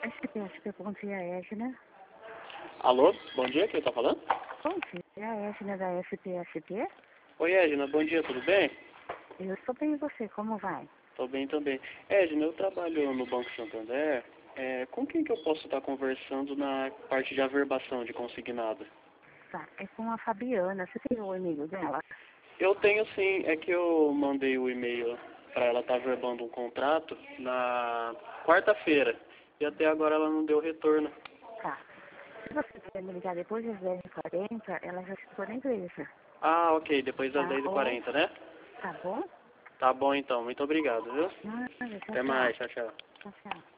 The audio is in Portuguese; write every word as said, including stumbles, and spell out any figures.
S P, S P, bom dia, Edna. Alô, bom dia, quem tá falando? Bom dia, Edna da S P S P. Oi, Edna, bom dia, tudo bem? Eu estou bem, e você, como vai? Tô bem também. Edna, eu trabalho no Banco Santander. É, com quem que eu posso estar conversando na parte de averbação de consignado? Tá, é com a Fabiana. Você tem o e-mail dela? Eu tenho sim, é que eu mandei o e-mail para ela estar averbando um contrato na quarta-feira. E até agora ela não deu retorno. Tá. Se você quiser me ligar depois das dez e quarenta, ela já ficou na empresa. Ah, ok, depois das Tá, dez e ou... quarenta, né? Tá bom? Tá bom então, muito obrigado, viu? Nada, tchau, Até tchau. mais, tchau, tchau. Tchau, tchau.